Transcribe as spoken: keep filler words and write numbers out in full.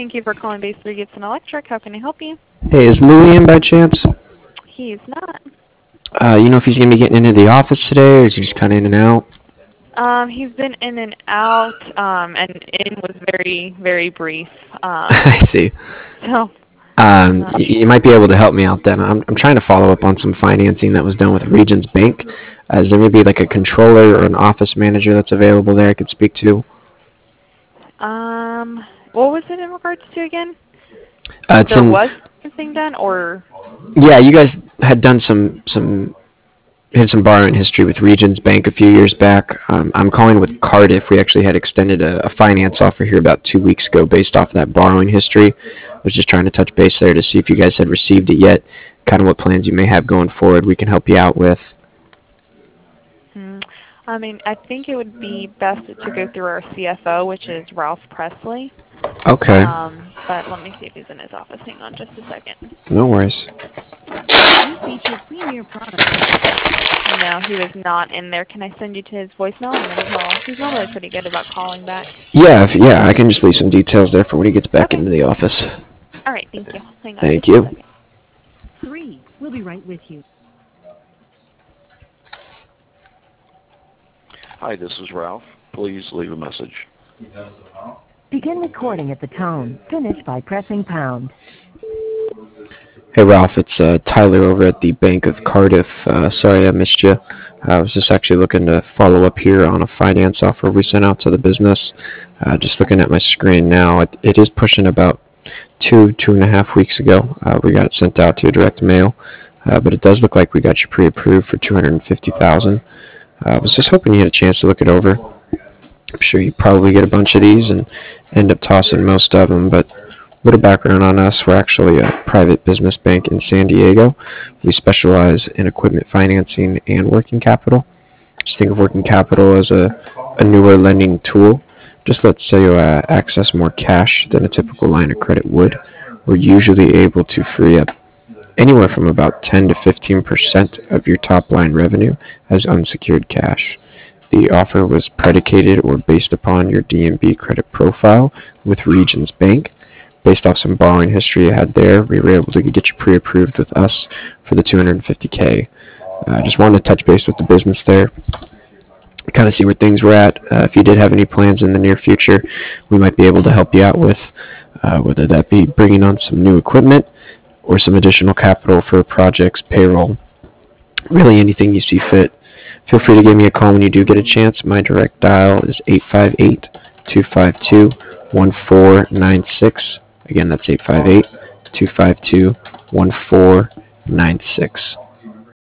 Thank you for calling Base three Gibson Electric. How can I help you? Hey, is Louie in by chance? He's not. Uh, you know if he's going to be getting into the office today, or is he just kind of in and out? Um, he's been in and out, um, and in was very, very brief. Um, I see. so, Um, uh, y- you might be able to help me out then. I'm, I'm trying to follow up on some financing that was done with Regions Bank. Uh, is there maybe like a controller or an office manager that's available there I could speak to? um, what was it in regards to again? Uh, it's There in, was something done, or yeah, you guys had done some some had some borrowing history with Regions Bank a few years back. Um, I'm calling with Cardiff. We actually had extended a, a finance offer here about two weeks ago based off that borrowing history. I was just trying to touch base there to see if you guys had received it yet, kind of what plans you may have going forward we can help you out with. hmm, I mean, I think it would be best to go through our C F O, which is Ralph Presley. Okay, Um, but let me see if he's in his office. Hang on just a second. no worries. We feature premier products. No, he was not in there. Can I send you to his voicemail and then he'll, he's normally pretty good about calling back. Yeah, if, yeah, I can just leave some details there for when he gets back Okay. into the office. All right, thank you. Hang on Thank just a you. second. Three. We'll be right with you. Hi, this is Ralph. Please leave a message. Begin recording at the tone. Finish by pressing pound. Hey Ralph, it's uh, Tyler over at the Bank of Cardiff. Uh, sorry I missed you. I was just actually looking to follow up here on a finance offer we sent out to the business. Uh, just looking at my screen now, it, it is pushing about two, two and a half weeks ago. Uh, we got it sent out to direct mail, uh, but it does look like we got you pre-approved for two hundred fifty thousand dollars. Uh, I was just hoping you had a chance to look it over. I'm sure you probably get a bunch of these and end up tossing most of them, but a little background on us. We're actually a private business bank in San Diego. We specialize in equipment financing and working capital. Just think of working capital as a, a newer lending tool. Just lets you uh, access more cash than a typical line of credit would. We're usually able to free up anywhere from about ten to fifteen percent of your top line revenue as unsecured cash. The offer was predicated or based upon your D and B credit profile with Regions Bank. Based off some borrowing history you had there, we were able to get you pre-approved with us for the two hundred fifty K. I uh, just wanted to touch base with the business there, kind of see where things were at. Uh, if you did have any plans in the near future, we might be able to help you out with, uh, whether that be bringing on some new equipment or some additional capital for projects, payroll, really anything you see fit. Feel free to give me a call when you do get a chance. My direct dial is eight five eight, two five two, one four nine six. Again, that's eight five eight, two five two, one four nine six.